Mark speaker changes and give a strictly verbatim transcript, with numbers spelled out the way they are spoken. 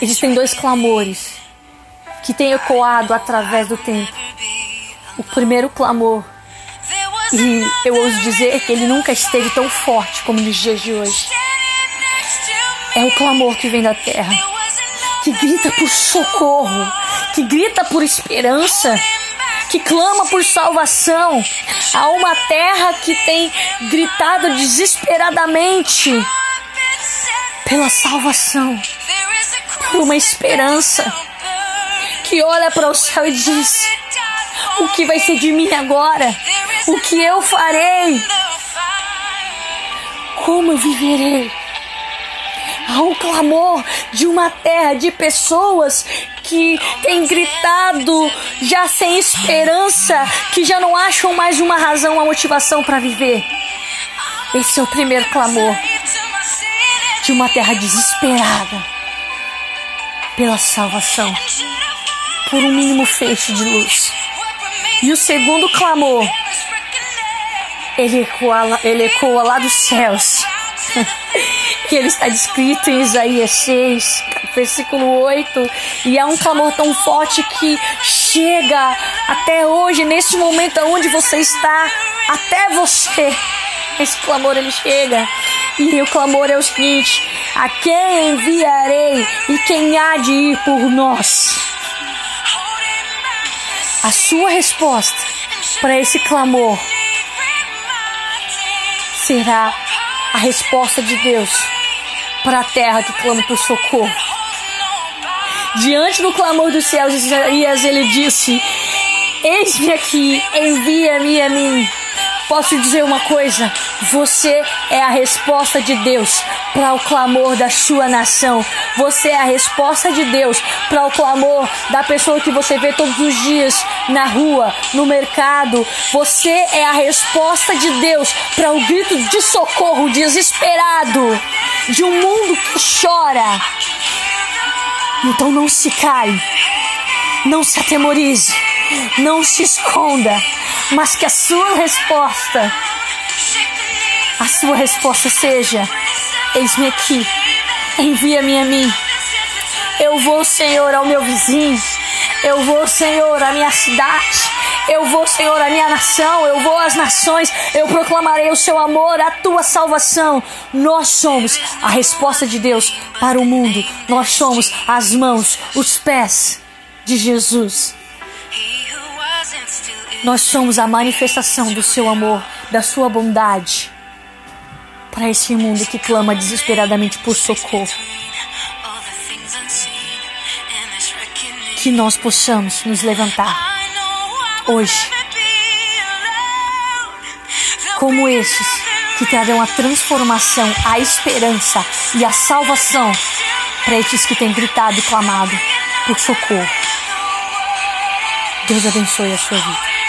Speaker 1: existem dois clamores que têm ecoado através do tempo. O primeiro clamor, e eu ouso dizer que ele nunca esteve tão forte como nos dias de hoje, é o clamor que vem da terra, que grita por socorro, que grita por esperança, que clama por salvação. Há uma terra que tem gritado desesperadamente pela salvação, por uma esperança, que olha para o céu e diz: o que vai ser de mim agora? O que eu farei? Como eu viverei? Há um clamor de uma terra, de pessoas que têm gritado já sem esperança, que já não acham mais uma razão, uma motivação para viver. Esse é o primeiro clamor de uma terra desesperada pela salvação, por um mínimo feixe de luz. E o segundo clamor, ele ecoa, ele ecoa lá dos céus, que ele está descrito em Isaías seis, versículo oito, e é um clamor tão forte que chega até hoje, nesse momento onde você está, até você. Esse clamor, ele chega, e o clamor é o seguinte: a quem enviarei e quem há de ir por nós? A sua resposta para esse clamor será a resposta de Deus para a terra que clama por socorro. Diante do clamor dos céus, Isaías, ele disse: eis-me aqui, envia-me a mim. Posso dizer uma coisa? Você é a resposta de Deus para o clamor da sua nação. Você é a resposta de Deus para o clamor da pessoa que você vê todos os dias na rua, no mercado. Você é a resposta de Deus para o grito de socorro desesperado de um mundo que chora. Então não se cale, não se atemorize, não se esconda, mas que a sua resposta, a sua resposta seja: eis-me aqui, envia-me a mim. Eu vou, Senhor, ao meu vizinho. Eu vou, Senhor, à minha cidade. Eu vou, Senhor, à minha nação. Eu vou às nações. Eu proclamarei o seu amor, a tua salvação. Nós somos a resposta de Deus para o mundo. Nós somos as mãos, os pés de Jesus. Nós somos a manifestação do seu amor, da sua bondade para esse mundo que clama desesperadamente por socorro. Que nós possamos nos levantar hoje como esses que trarão a transformação, a esperança e a salvação para esses que têm gritado e clamado por socorro. Deus abençoe a sua vida.